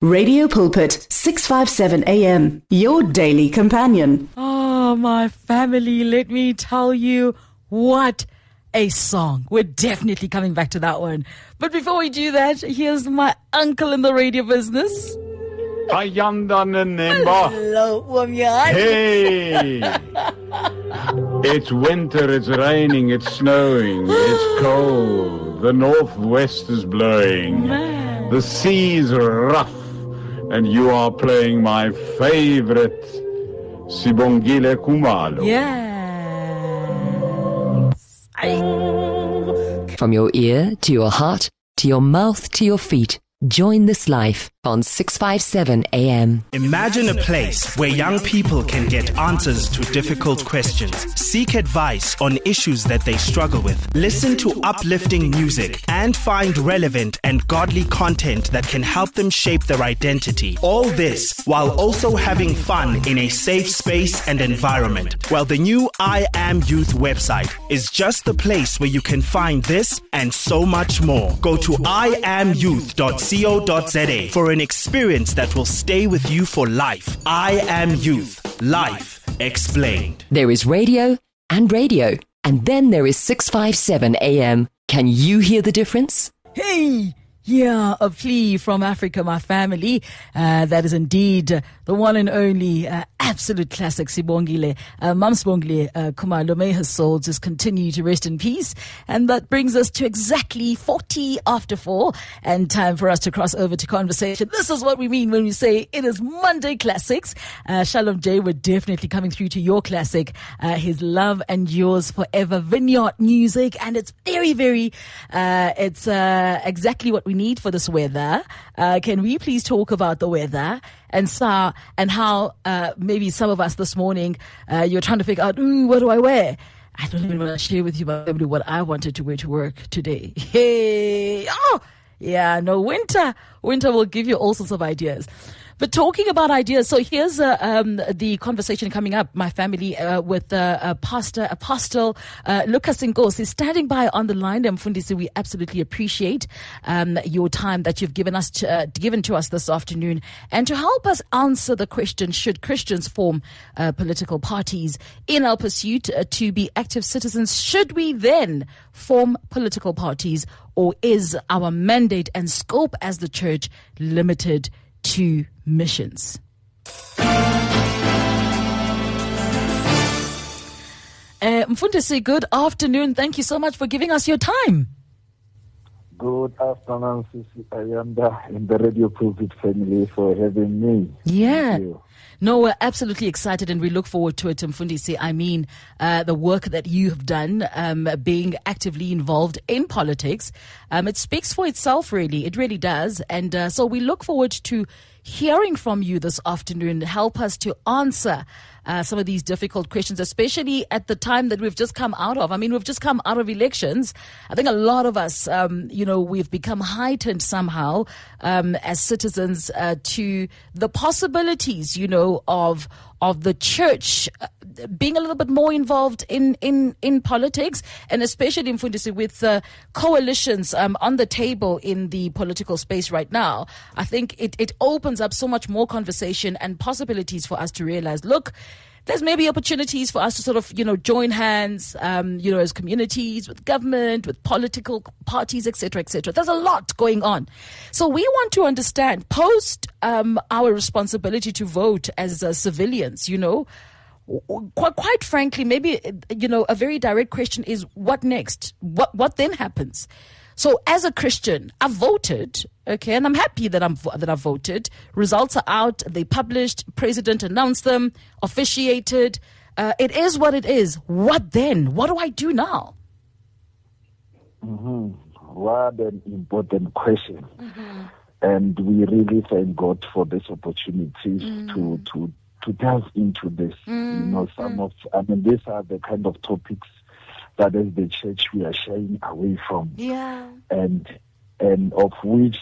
Radio Pulpit, 657 AM, your daily companion. Oh, my family, let me tell you, what a song. We're definitely coming back to that one. But before we do that, here's my uncle in the radio business. Ayanda Nemba. Hello, Wamyan. Hey! It's winter, it's raining, it's snowing, it's cold. The northwest is blowing. Man. The sea's rough. And you are playing my favorite Sibongile Khumalo. Yes. From your ear to your heart, to your mouth, to your feet, join this life on 657 AM. Imagine a place where young people can get answers to difficult questions, seek advice on issues that they struggle with, listen to uplifting music, and find relevant and godly content that can help them shape their identity. All this while also having fun in a safe space and environment. Well, the new I Am Youth website is just the place where you can find this and so much more. Go to iamyouth.co.za for an experience that will stay with you for life. I Am Youth. Life explained. There is radio, and then there is 657 AM. Can you hear the difference? Hey! Yeah, a plea from Africa, my family. That is indeed the one and only absolute classic Sibongile. Mam Sibongile Khumalo, may her soul just continue to rest in peace. And that brings us to exactly 40 after 4 and time for us to cross over to conversation. This is what we mean when we say it is Monday Classics. Shalom J, we're definitely coming through to your classic, his love and yours forever vineyard music. And it's very, very, it's exactly what we need for this weather. Can we please talk about the weather and how maybe some of us this morning you're trying to figure out, what do I wear? I don't even want to share with you what I wanted to wear to work today. Hey, winter will give you all sorts of ideas. But talking about ideas, so here's the conversation coming up, my family, with Pastor Apostle Lucas Ngosi is standing by on the line. Mfundisi, we absolutely appreciate your time that you've given to us this afternoon, and to help us answer the question: should Christians form political parties in our pursuit to be active citizens? Should we then form political parties, or is our mandate and scope as the church limited to missions? Mfundisi, good afternoon. Thank you so much for giving us your time. Good afternoon, Sisi Ayanda and the Radio Pulpit family for having me. Yeah. Thank you. No, we're absolutely excited and we look forward to it, Mfundisi. I mean, the work that you have done, being actively involved in politics, it speaks for itself, really. It really does. And so we look forward to hearing from you this afternoon. Help us to answer some of these difficult questions, especially at the time that we've just come out of. I mean, we've just come out of elections. I think a lot of us, we've become heightened somehow as citizens to the possibilities, of the church being a little bit more involved in politics, and especially in Mfundisi with coalitions on the table in the political space right now. I think it opens up so much more conversation and possibilities for us to realize, look, there's maybe opportunities for us to sort of, join hands, as communities, with government, with political parties, etc., etc. There's a lot going on. So we want to understand, post our responsibility to vote as civilians, quite frankly, maybe, a very direct question is, what next? What then happens? So as a Christian, I've voted, okay, and I'm happy that I've voted. Results are out, they published, president announced them, officiated. It is what it is. What then? What do I do now? Mm-hmm. What an important question. Mm-hmm. And we really thank God for this opportunity to delve into this. These are the kind of topics that as the church we are shying away from. Yeah. And of which,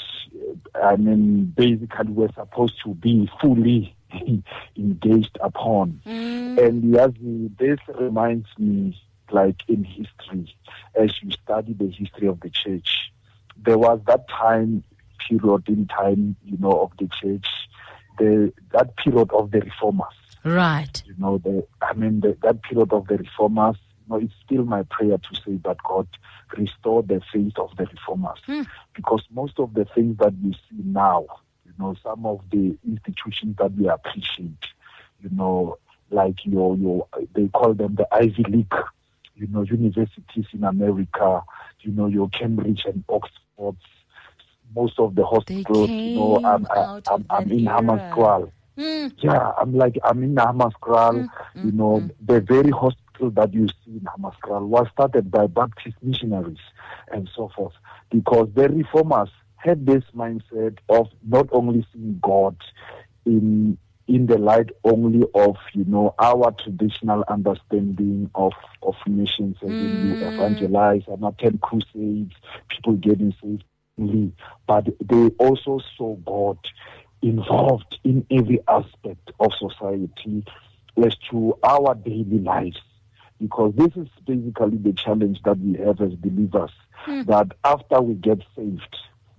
basically we're supposed to be fully engaged upon. And this reminds me, like in history, as you study the history of the church, there was that time period in time, of the church, that period of the reformers. Right. That period of the reformers, it's still my prayer to say that God restore the faith of the reformers. Because most of the things that we see now, some of the institutions that we appreciate, like they call them the Ivy League, universities in America, your Cambridge and Oxford, most of the hospitals, I'm in Hammanskraal. Yeah, I'm in Hammanskraal. The very hospital that you see in Hammanskraal was started by Baptist missionaries and so forth, because the reformers had this mindset of not only seeing God in the light only of, our traditional understanding of missions, as in you evangelize and attend crusades, people getting saved, but they also saw God involved in every aspect of society as to our daily lives. Because this is basically the challenge that we have as believers, that after we get saved,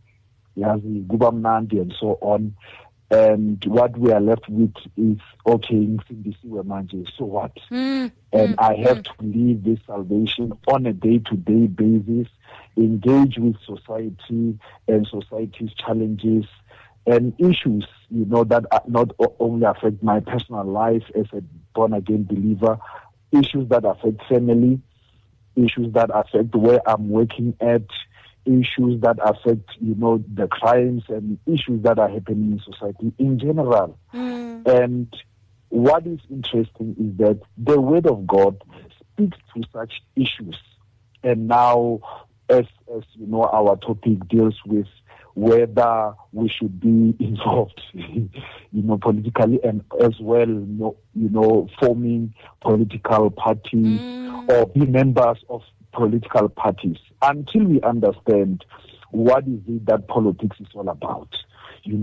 and so on, and what we are left with is, okay, so what? And I have to live this salvation on a day-to-day basis, engage with society and society's challenges and issues, that not only affect my personal life as a born-again believer, issues that affect family, issues that affect where I'm working at, issues that affect, the crimes and issues that are happening in society in general. And what is interesting is that the Word of God speaks to such issues. And now, as our topic deals with whether we should be involved, politically, and as well, forming political parties or be members of political parties. Until we understand what is it that politics is all about, we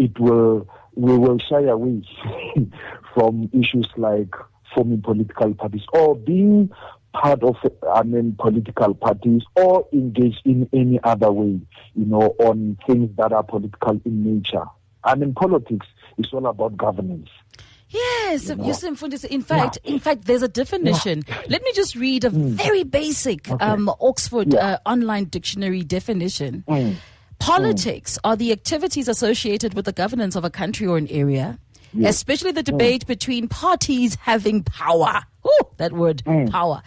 will shy away from issues like forming political parties or being part of political parties, or engage in any other way, on things that are political in nature. Politics is all about governance. Yes, in fact, there's a definition. Let me just read a very basic Oxford online dictionary definition. Politics are the activities associated with the governance of a country or an area, especially the debate between parties having power. Ooh, that word, power.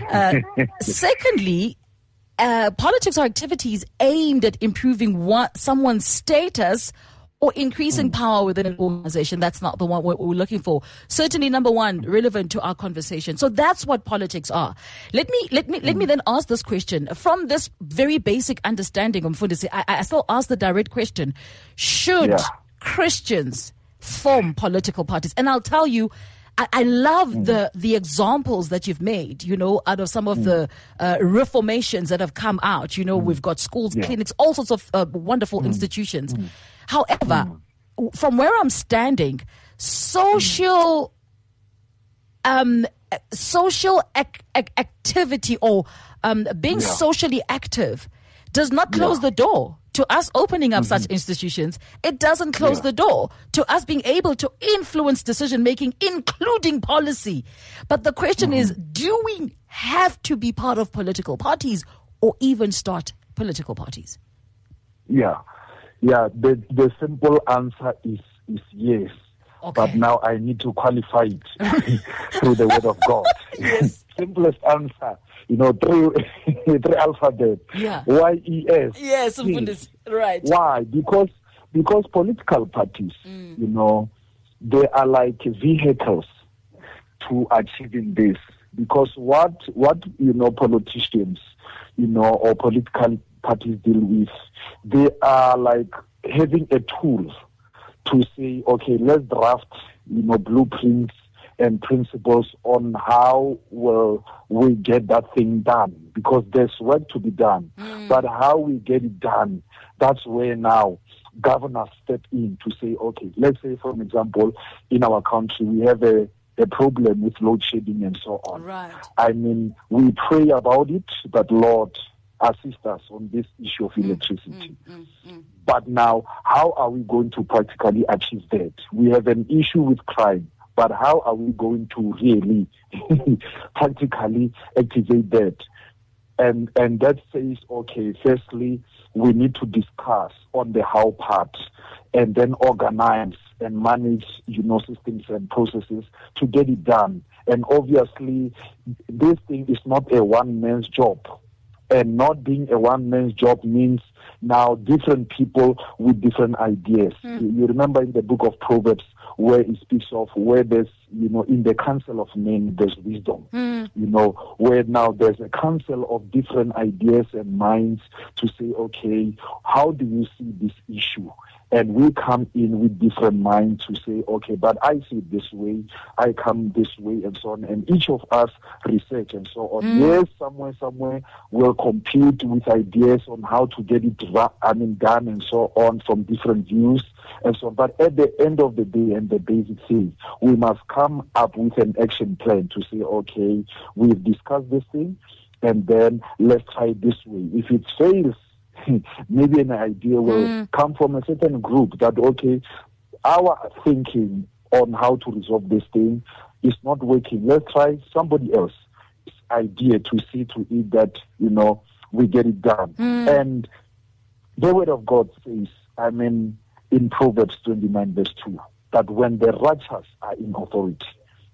Secondly, politics are activities aimed at improving someone's status or increasing power within an organization. That's not the one we're looking for. Certainly, number one, relevant to our conversation. So that's what politics are. Let me then ask this question. From this very basic understanding, Mfundisi, I still ask the direct question. Should Christians form political parties? And I'll tell you, I love the examples that you've made, out of some of the reformations that have come out. We've got schools, clinics, all sorts of wonderful institutions. However, from where I'm standing, social activity or being socially active does not close the door to us opening up such institutions. It doesn't close the door to us being able to influence decision-making, including policy. But the question is, do we have to be part of political parties or even start political parties? The simple answer is yes. Okay. But now I need to qualify it through the Word of God. Yes. Simplest answer, three alphabet. YES. Yes, right. Why? Because political parties, they are like vehicles to achieving this. Because what politicians, or political parties deal with, they are like having a tool to say, okay, let's draft, blueprints and principles on how we get that thing done, because there's work to be done. But how we get it done, that's where now governors step in to say, okay, let's say, for example, in our country, we have a problem with load shedding and so on. Right. We pray about it, but Lord, assist us on this issue of electricity. But now, how are we going to practically achieve that? We have an issue with crime, but how are we going to really practically activate that? And that says, okay, firstly, we need to discuss on the how part and then organize and manage, systems and processes to get it done. And obviously, this thing is not a one-man's job. And not being a one-man's job means now different people with different ideas. You remember in the book of Proverbs where it speaks of where there's, in the council of men, there's wisdom. Where now there's a council of different ideas and minds to say, okay, how do you see this issue? And we come in with different minds to say, okay, but I see it this way, I come this way, and so on. And each of us research and so on. Yes, somewhere we'll compete with ideas on how to get it done and so on from different views and so on. But at the end of the day and the basic thing, we must come up with an action plan to say, okay, we've discussed this thing, and then let's try it this way. If it fails, maybe an idea will come from a certain group that, okay, our thinking on how to resolve this thing is not working. Let's try somebody else's idea to see to it that, we get it done. And the word of God says, in Proverbs 29 verse 2, that when the righteous are in authority,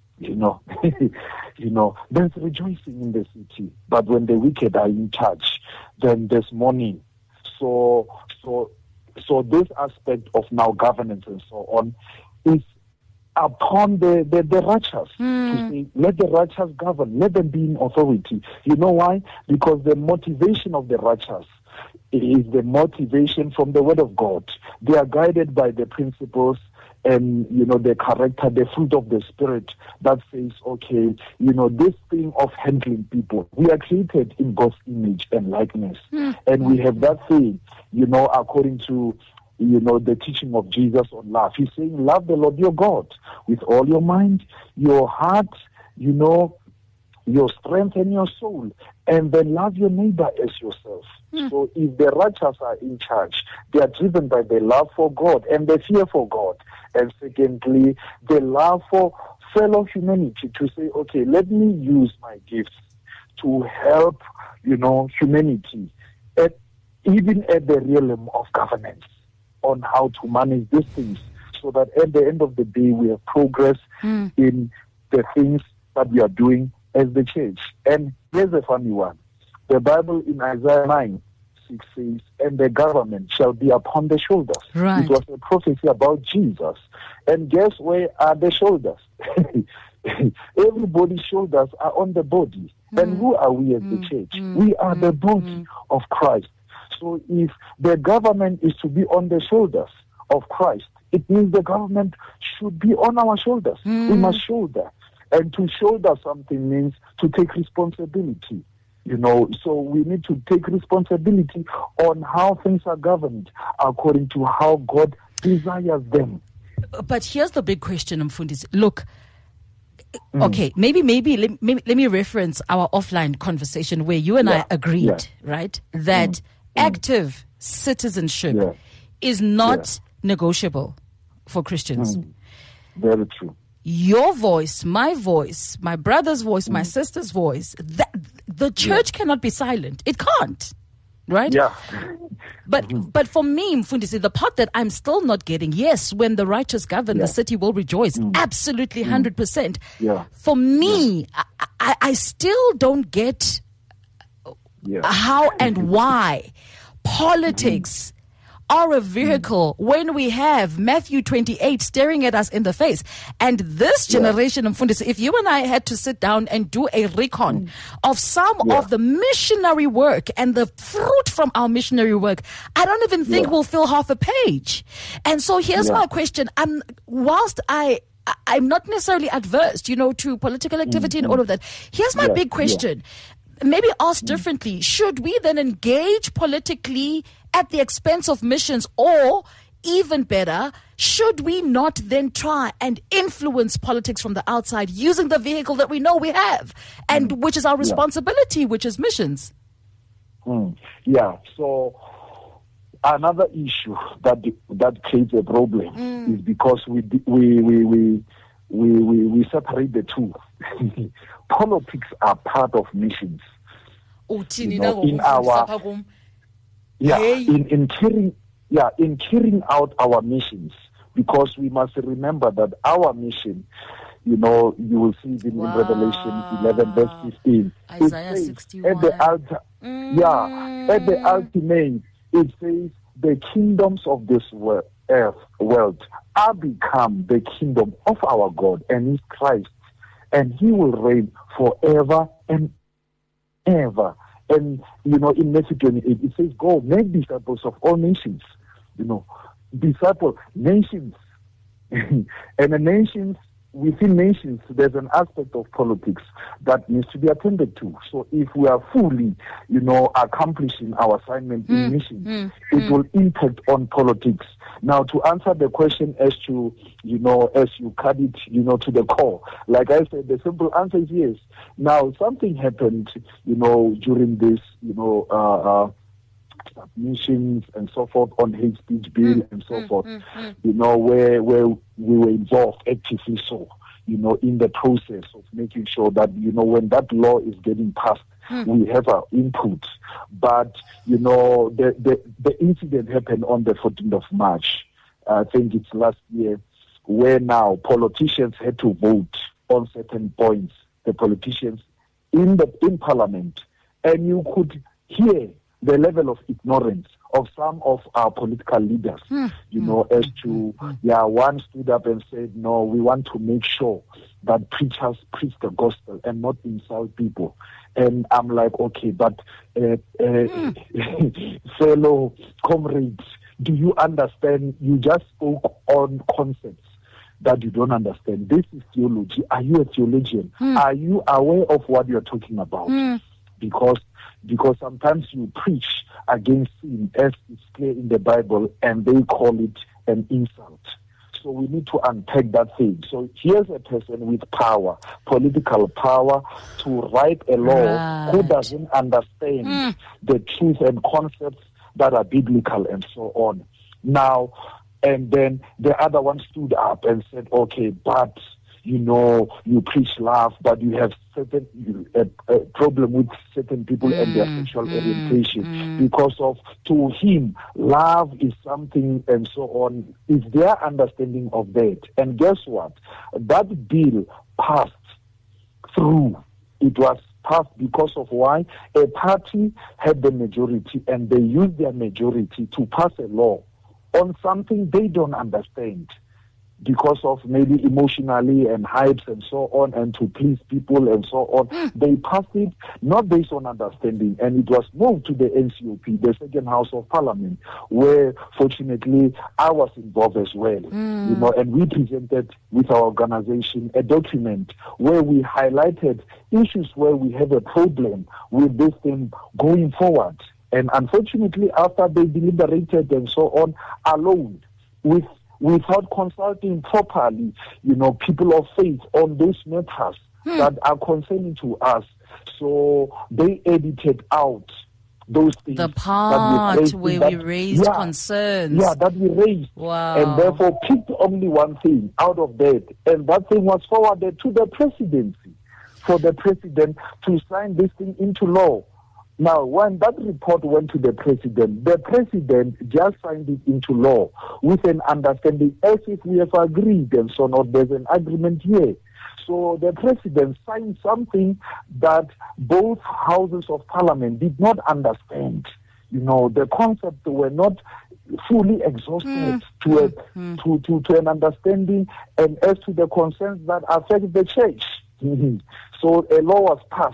there's rejoicing in the city. But when the wicked are in charge, then there's mourning. So this aspect of now governance and so on is upon the righteous to say, let the righteous govern, let them be in authority. You know why? Because the motivation of the righteous is the motivation from the word of God. They are guided by the principles and, the character, the fruit of the Spirit that says, okay, this thing of handling people, we are created in God's image and likeness. And we have that thing, according to, the teaching of Jesus on love. He's saying, love the Lord your God with all your mind, your heart, your strength and your soul, and then love your neighbor as yourself. So if the righteous are in charge, they are driven by the love for God and the fear for God. And secondly, the love for fellow humanity to say, okay, let me use my gifts to help, humanity, even at the realm of governance, on how to manage these things, so that at the end of the day we have progress in the things that we are doing as the church. And here's a funny one. The Bible in Isaiah 9:6 says, and the government shall be upon the shoulders. Right. It was a prophecy about Jesus. And guess where are the shoulders? Everybody's shoulders are on the body. And who are we as the church? We are the body of Christ. So if the government is to be on the shoulders of Christ, it means the government should be on our shoulders. We must shoulder. And to shoulder something means to take responsibility. So we need to take responsibility on how things are governed according to how God desires them. But here's the big question, Mfundisi. Look, okay, maybe let me reference our offline conversation where you and I agreed, right, that active citizenship is not negotiable for Christians. Very true. Your voice, my brother's voice, my sister's voice, the church cannot be silent. It can't, right? Yeah. But for me, Mfundisi, the part that I'm still not getting, yes, when the righteous govern, the city will rejoice. Absolutely, 100%. Yeah. For me, I still don't get how and why politics are a vehicle when we have Matthew 28 staring at us in the face. And this generation of Mfundisi, if you and I had to sit down and do a recon of some of the missionary work and the fruit from our missionary work, I don't even think we'll fill half a page. And so here's my question. Whilst I'm not necessarily adverse, to political activity and all of that, here's my big question. Maybe asked differently, should we then engage politically at the expense of missions, or even better, should we not then try and influence politics from the outside using the vehicle that we know we have, and which is our responsibility, which is missions? Yeah, so another issue that creates a problem is because we separate the two. Politics are part of nations. In carrying out our missions, because we must remember that our mission, you will see it in Revelation 11 verse 15. Isaiah 61. At the altar, at the ultimate, it says the kingdoms of this world are become the kingdom of our God and His Christ, and He will reign forever and ever. And in Matthew 28, it says, "Go make disciples of all nations." Disciple nations, and the nations. Within nations, there's an aspect of politics that needs to be attended to. So if we are fully, accomplishing our assignment in missions, it will impact on politics. Now, to answer the question as to, as you cut it, to the core, like I said, the simple answer is yes. Now, something happened, during this, submissions and so forth on hate speech bill and so forth, where we were involved actively so, in the process of making sure that, when that law is getting passed, we have our input. But, the incident happened on the 14th of March. I think it's last year, where now politicians had to vote on certain points, the politicians in Parliament, and you could hear the level of ignorance of some of our political leaders, as to, one stood up and said, no, we want to make sure that preachers preach the gospel and not insult people. And I'm like, okay, but fellow comrades, do you understand? You just spoke on concepts that you don't understand. This is theology. Are you a theologian? Are you aware of what you're talking about? Because sometimes you preach against sin, as it's clear in the Bible, and they call it an insult. So we need to unpack that thing. So here's a person with power, political power, to write a law who doesn't understand the truth and concepts that are biblical and so on. Now, and then the other one stood up and said, okay, but you preach love, but you have certain a problem with certain people and their sexual orientation, because of, to him, love is something and so on. Is their understanding of that. And guess what? That bill passed through. It was passed because of why? A party had the majority, and they used their majority to pass a law on something they don't understand, because of maybe emotionally and hypes and so on, and to please people and so on. They passed it not based on understanding, and it was moved to the NCOP, the second house of parliament, where fortunately I was involved as well, and we presented with our organization a document where we highlighted issues where we have a problem with this thing going forward. And unfortunately, after they deliberated and so on, alone, without consulting properly, people of faith on those matters that are concerning to us. So they edited out those things. The part where we raised concerns. Yeah, that we raised. Wow. And therefore picked only one thing out of that. And that thing was forwarded to the presidency, for the president to sign this thing into law. Now, when that report went to the president just signed it into law with an understanding as if we have agreed, and so on, there's an agreement here. So the president signed something that both houses of parliament did not understand. The concepts were not fully exhausted to an understanding, and as to the concerns that affect the church. So a law was passed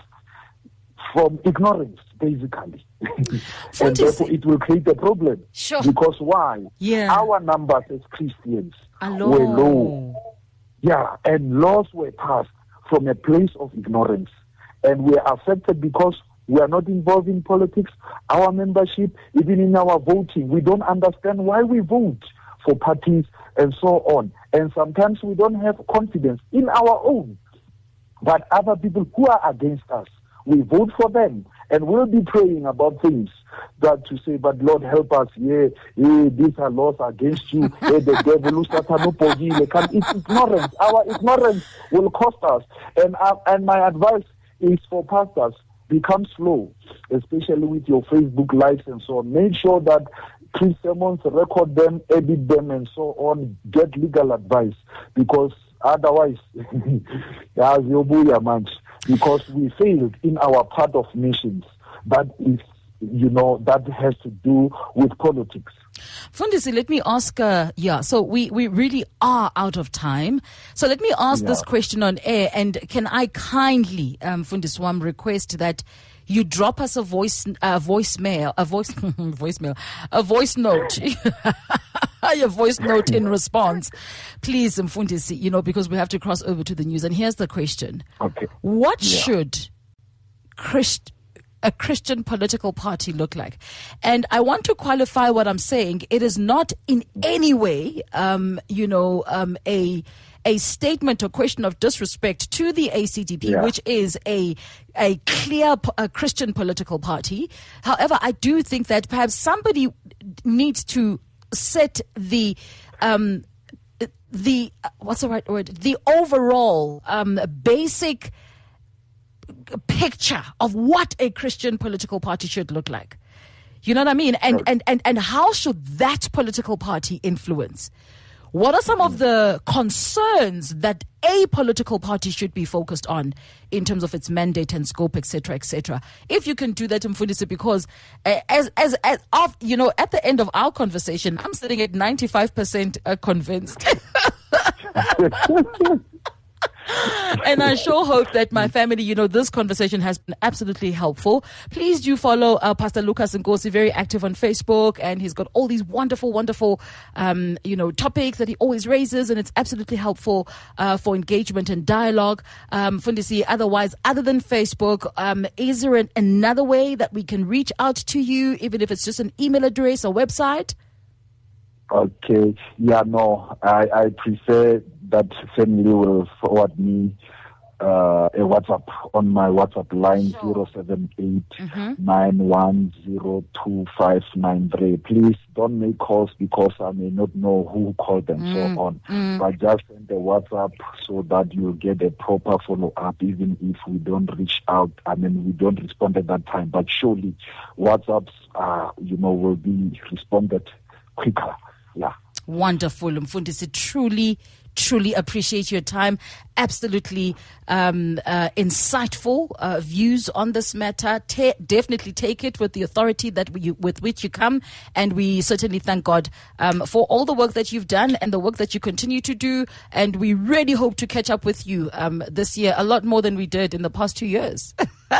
from ignorance, basically. And therefore it will create a problem. Sure. Because why? Yeah. Our numbers as Christians were low. Yeah, and laws were passed from a place of ignorance. And we are affected because we are not involved in politics. Our membership, even in our voting, we don't understand why we vote for parties and so on. And sometimes we don't have confidence in our own. But other people who are against us, we vote for them, And we'll be praying about things that to say, but Lord, help us. These are laws against you. The devil, it's ignorance. Our ignorance will cost us. And my advice is for pastors, become slow, especially with your Facebook lives and so on. Make sure that sermons, record them, edit them, and so on. Get legal advice, because otherwise, because we failed in our part of missions. That is, that has to do with politics. Fundisi, let me ask, so we really are out of time. So let me ask this question on air, and can I kindly, Fundiswam, request that you drop us a voice note, a voice note in response, please, Mfundisi, because we have to cross over to the news. And here's the question. Okay. What should a Christian political party look like? And I want to qualify what I'm saying. It is not in any way, a statement or question of disrespect to the ACDP, which is a clear Christian political party. However, I do think that perhaps somebody needs to set the what's the right word? The overall basic picture of what a Christian political party should look like. You know what I mean? And how should that political party influence? What are some of the concerns that a political party should be focused on in terms of its mandate and scope, etc., etc.? If you can do that, Mfundisi, because as of, at the end of our conversation, I'm sitting at 95% convinced. And I sure hope that my family, this conversation has been absolutely helpful. Please do follow Pastor Lucas Nkosi, very active on Facebook, and he's got all these wonderful, topics that he always raises, and it's absolutely helpful for engagement and dialogue. Fundisi, otherwise, other than Facebook, is there another way that we can reach out to you, even if it's just an email address or website? Okay. I prefer that family will forward me a WhatsApp on my WhatsApp line, 078-9102593. Please don't make calls, because I may not know who called and so on. But just send the WhatsApp so that you'll get a proper follow-up, even if we don't reach out. We don't respond at that time. But surely WhatsApps, will be responded quicker. Yeah. Wonderful, Mfundisi. Truly appreciate your time. Absolutely insightful views on this matter. Definitely take it with the authority with which you come, and we certainly thank God for all the work that you've done and the work that you continue to do. And we really hope to catch up with you this year, a lot more than we did in the past 2 years.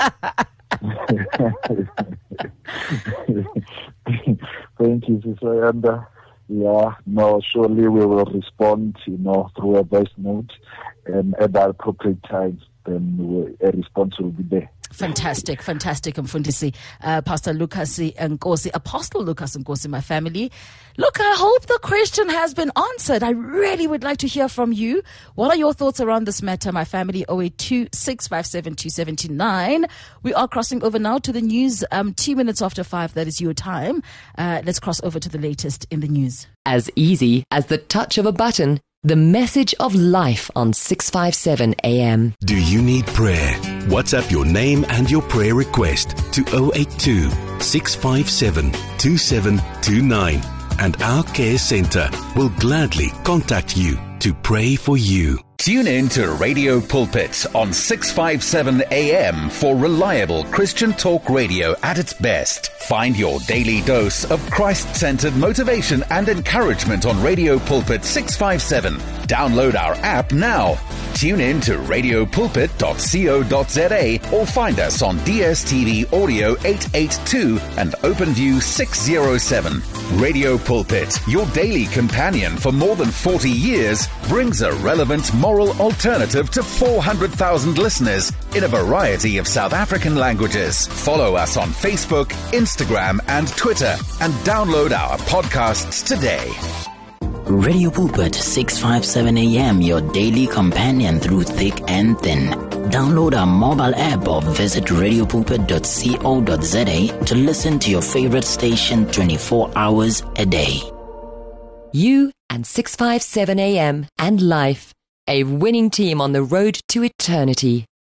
Thank you, Sister. And surely we will respond, through a voice note, and at the appropriate time, then a response will be there. Fantastic, Mfundisi. Pastor Lucas Nkosi, Apostle Lucas Nkosi, my family. Look, I hope the question has been answered. I really would like to hear from you. What are your thoughts around this matter, my family? 082-657-279. We are crossing over now to the news. 2 minutes after 5, that is your time. Let's cross over to the latest in the news. As easy as the touch of a button, the message of life on 657 AM. Do you need prayer? WhatsApp your name and your prayer request to 082-657-2729, and our care center will gladly contact you to pray for you. Tune in to Radio Pulpit on 657 AM for reliable Christian talk radio at its best. Find your daily dose of Christ-centered motivation and encouragement on Radio Pulpit 657. Download our app now. Tune in to radiopulpit.co.za or find us on DSTV Audio 882 and OpenView 607. Radio Pulpit, your daily companion for more than 40 years, brings a relevant moral alternative to 400,000 listeners in a variety of South African languages. Follow us on Facebook, Instagram, and Twitter, and download our podcasts today. Radio Pulpit 657 AM, your daily companion through thick and thin. Download our mobile app or visit radiopulpit.co.za to listen to your favorite station 24 hours a day. You and 657 AM and life, a winning team on the road to eternity.